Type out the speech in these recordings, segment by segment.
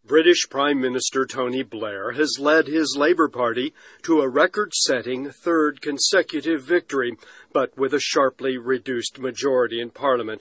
British Prime Minister Tony Blair has led his Labour Party to a record-setting third consecutive victory, but with a sharply reduced majority in Parliament.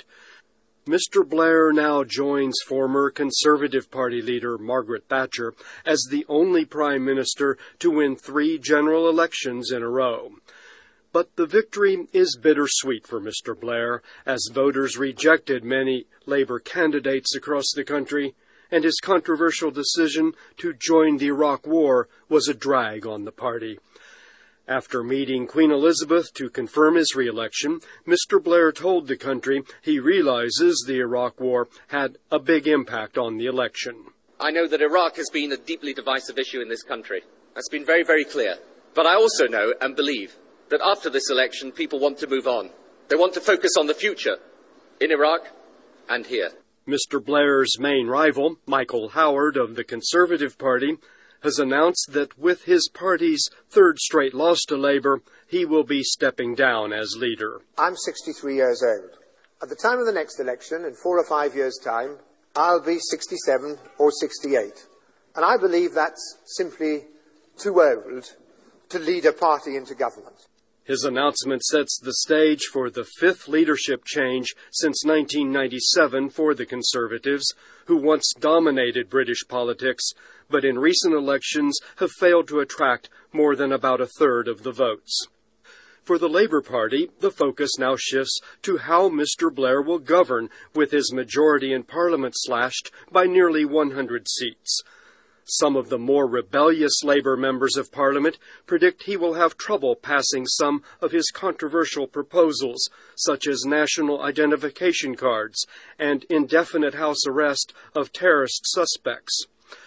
Mr. Blair now joins former Conservative Party leader Margaret Thatcher as the only Prime Minister to win 3 general elections in a row. But the victory is bittersweet for Mr. Blair, as voters rejected many Labour candidates across the country, and his controversial decision to join the Iraq War was a drag on the party. After meeting Queen Elizabeth to confirm his re-election, Mr. Blair told the country he realizes the Iraq War had a big impact on the election. I know that Iraq has been a deeply divisive issue in this country. That's been very, very clear. But I also know and believe that after this election, people want to move on. They want to focus on the future in Iraq and here. Mr. Blair's main rival, Michael Howard of the Conservative Party, has announced that with his party's third straight loss to Labour, he will be stepping down as leader. I'm 63 years old. At the time of the next election, in 4 or 5 years' time, I'll be 67 or 68. And I believe that's simply too old to lead a party into government. His announcement sets the stage for the 5th leadership change since 1997 for the Conservatives, who once dominated British politics, but in recent elections have failed to attract more than about a third of the votes. For the Labour Party, the focus now shifts to how Mr. Blair will govern, with his majority in Parliament slashed by nearly 100 seats. Some of the more rebellious Labour members of Parliament predict he will have trouble passing some of his controversial proposals, such as national identification cards and indefinite house arrest of terrorist suspects.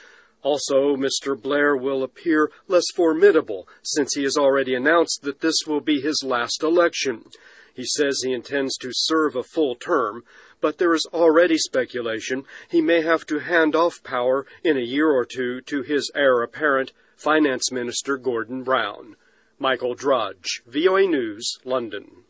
Also, Mr. Blair will appear less formidable, since he has already announced that this will be his last election. He says he intends to serve a full term, but there is already speculation he may have to hand off power in a year or two to his heir apparent, Finance Minister Gordon Brown. Michael Drudge, VOA News, London.